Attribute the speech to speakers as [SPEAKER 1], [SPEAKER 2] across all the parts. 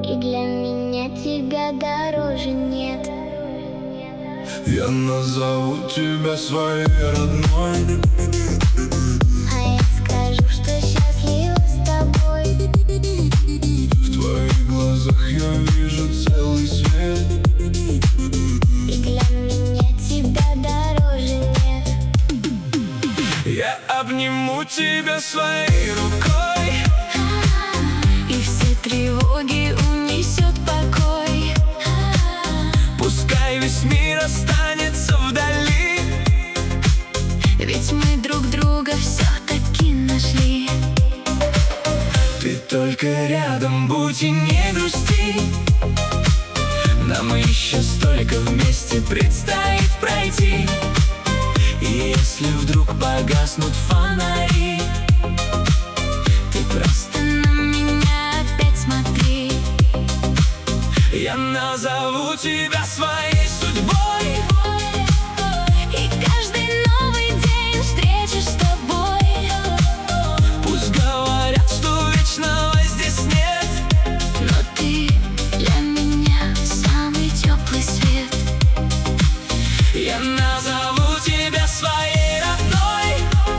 [SPEAKER 1] И для меня тебя дороже нет.
[SPEAKER 2] Я назову тебя своей родной,
[SPEAKER 1] А я скажу, что счастлива с тобой.
[SPEAKER 2] в твоих глазах я вижу целый свет.
[SPEAKER 1] И для меня тебя дороже нет.
[SPEAKER 2] Я обниму тебя своей рукой,
[SPEAKER 3] И все тревоги унесет покой.
[SPEAKER 2] пускай весь мир останется вдали,
[SPEAKER 3] Ведь мы друг друга все-таки нашли.
[SPEAKER 2] ты только рядом будь и не грусти. Нам еще столько вместе предстоит пройти. И если вдруг погаснут фонари,
[SPEAKER 3] Ты просто на меня опять смотри.
[SPEAKER 2] я назову тебя своей судьбой.
[SPEAKER 3] И каждый новый день встречи с тобой.
[SPEAKER 2] Пусть говорят, что вечного здесь нет,
[SPEAKER 3] Но ты для меня самый теплый свет.
[SPEAKER 2] я назову тебя своей родной.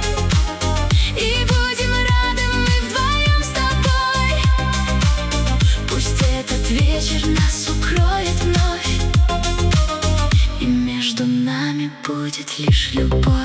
[SPEAKER 3] И будем рады мы вдвоем с тобой. Пусть этот вечер нас укроет вновь, и между нами будет лишь любовь.